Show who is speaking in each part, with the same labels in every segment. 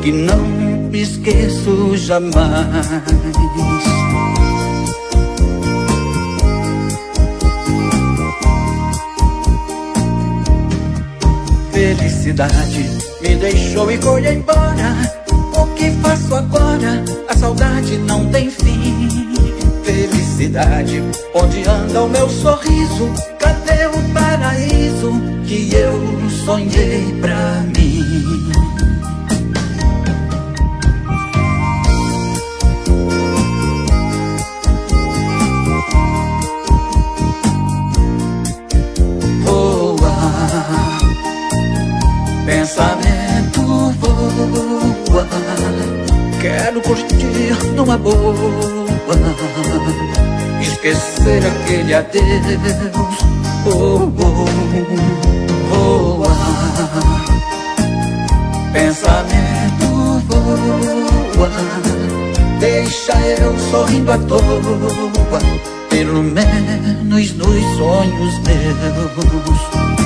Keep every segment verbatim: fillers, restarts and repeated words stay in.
Speaker 1: que não me esqueço jamais. Felicidade me deixou e foi embora. O que faço agora? A saudade não tem fim. Felicidade, onde anda o meu sorriso? Cadê o paraíso que eu sonhei pra mim? Pensamento voa, quero curtir numa boa, esquecer aquele adeus. Oh, oh, voa. Pensamento voa, deixa eu sorrindo à toa, pelo menos nos sonhos meus.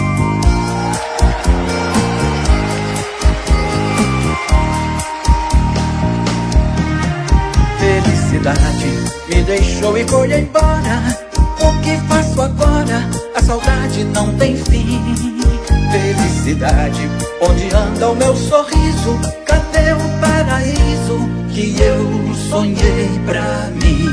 Speaker 1: Felicidade me deixou e foi embora. O que faço agora? A saudade não tem fim. Felicidade, onde anda o meu sorriso? Cadê o paraíso que eu sonhei pra mim?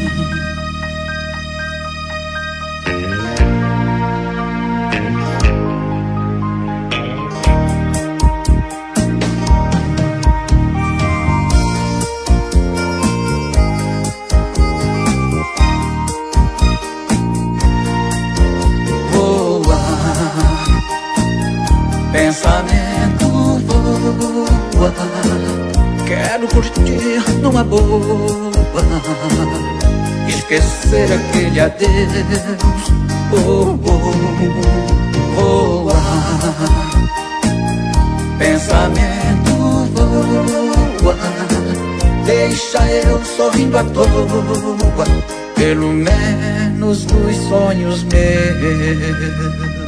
Speaker 1: Pensamento voa, quero curtir numa boa, esquecer aquele adeus. Oh, oh, voa. Pensamento voa, deixa eu sorrindo à toa, pelo menos nos sonhos meus.